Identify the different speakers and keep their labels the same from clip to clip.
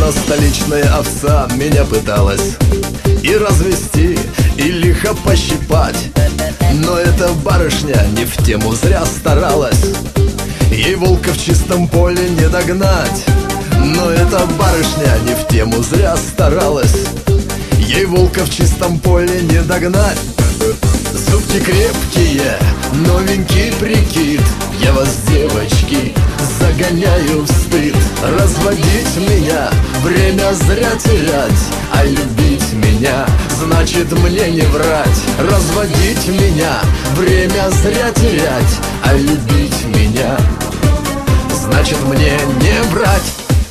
Speaker 1: Одна столичная овца меня пыталась и развести, и лихо пощипать. Но эта барышня не в тему зря старалась, ей волка в чистом поле не догнать. Но эта барышня не в тему зря старалась, ей волка в чистом поле не догнать. Зубки крепкие, новенький прикид, я вас, девочки, загоняю в стыд. Разводить меня, время зря терять, а любить меня, значит мне не врать. Разводить меня, время зря терять, а любить меня, значит мне не врать.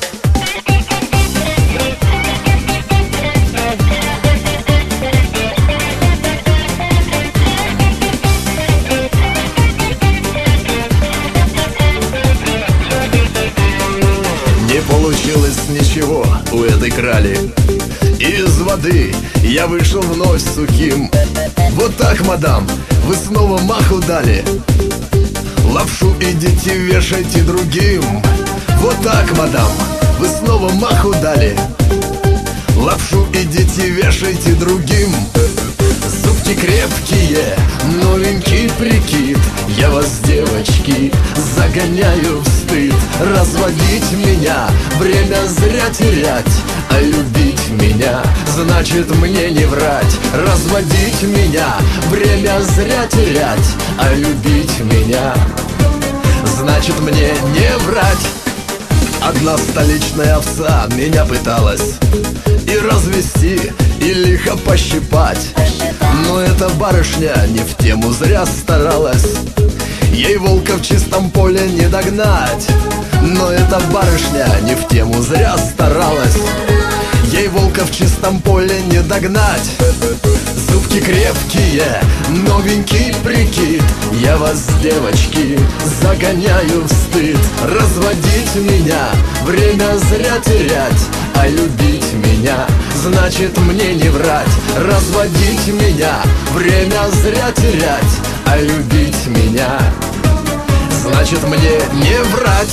Speaker 1: Не получилось ничего у этой крали, из воды я вышел вновь сухим. Вот так, мадам, вы снова маху дали, лапшу идите вешайте другим. Вот так, мадам, вы снова маху дали, лапшу идите вешайте другим. Зубки крепкие, новенький прикид, я вас, девочки, загоняю в стыд. Разводить меня, время зря терять, а любить меня, значит мне не врать. Разводить меня, время зря терять, а любить меня, значит мне не врать. Одна столичная овца меня пыталась и развести, и лихо пощипать. Но эта барышня не в тему зря старалась, ей волка в чистом поле не догнать. Но эта барышня не в тему зря старалась, ей волка в чистом поле не догнать. Зубки крепкие, новенький прикид, я вас, девочки, загоняю в стыд. Разводить меня, время зря терять, а любить меня, значит мне не врать. Разводить меня, время зря терять, а любить меня, значит мне не врать.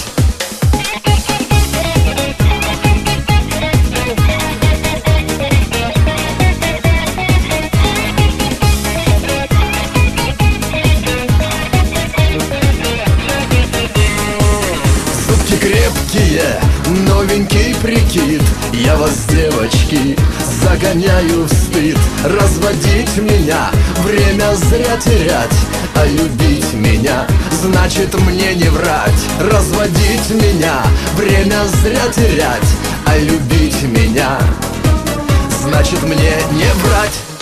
Speaker 1: Крепкие, новенький прикид, я вас, девочки, загоняю в стыд. Разводить меня, время зря терять, а любить меня, значит мне не врать. Разводить меня, время зря терять, а любить меня, значит мне не врать.